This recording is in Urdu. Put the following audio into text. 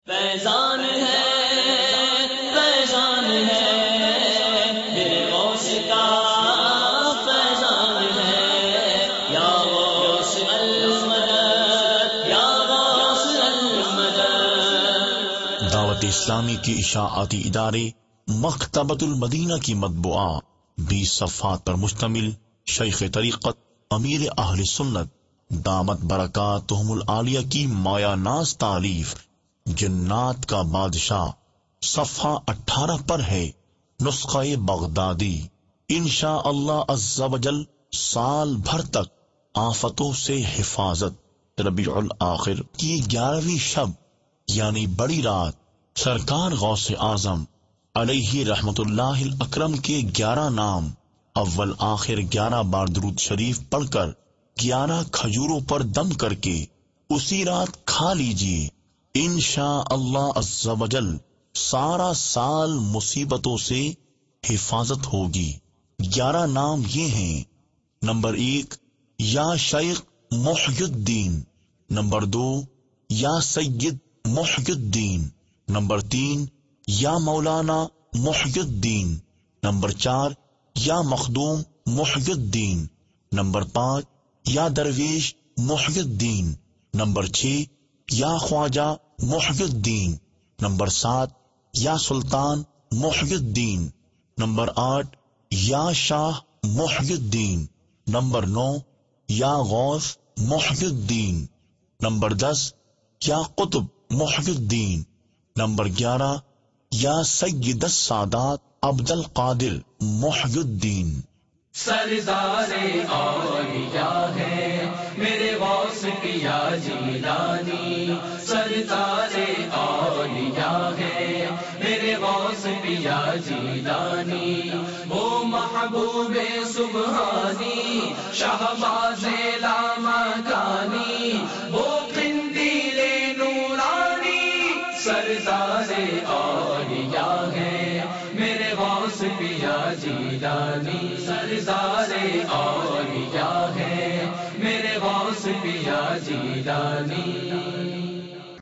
فیضان ہے فیضان ہے میرے غوث کا فیضان ہے یا غوث المدد یا غوث المدد۔ دعوت اسلامی کی اشاعتی ادارے مکتبۃ المدینہ کی مطبوعہ 20 صفحات پر مشتمل شیخ طریقت امیر اہل سنت دامت برکاتہم العالیہ کی مایا ناز تالیف جنات کا بادشاہ صفحہ 18 پر ہے نسخہ بغدادی۔ انشاءاللہ عز و جل سال بھر تک آفتوں سے حفاظت۔ ربیع الاخر کی 11ویں شب یعنی بڑی رات سرکار غوث اعظم علیہ رحمت اللہ الاکرم کے 11 نام اول آخر 11 بار درود شریف پڑھ کر 11 کھجوروں پر دم کر کے اسی رات کھا لیجیے۔ انشاءاللہ عز و جل سارا سال مصیبتوں سے حفاظت ہوگی۔ 11 نام یہ ہیں: نمبر 1 یا شیخ محی الدین، نمبر 2 یا سید محی الدین، نمبر 3 یا مولانا محی الدین، نمبر 4 یا مخدوم محی الدین، نمبر 5 یا درویش محی الدین، نمبر 6 یا خواجہ محی الدین، نمبر 7 یا سلطان محی الدین، نمبر 8 یا شاہ محی الدین، نمبر 9 یا غوث محی الدین، نمبر 10 یا قطب محی الدین، نمبر 11 یا سید السادات عبد القادر محی الدین۔ سردار اولیاء ہے میرے غوث پیا جیلانی، سردار اولیاء ہے میرے غوث پیا جیلانی، وہ محبوب سبحانی شہباز لامکانی، وہ قندیل نورانی، سردار اولیاء ہے میرے غوث پیا جیلانی، سردار اولیاء ہے میرے غوث پیا جیلانی۔